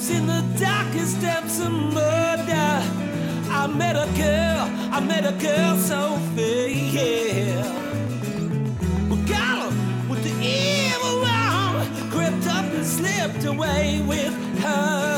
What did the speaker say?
in the darkest depths of murder. I met a girl so fair, yeah. Well, girl, with the evil wrong, crept up and slipped away with her.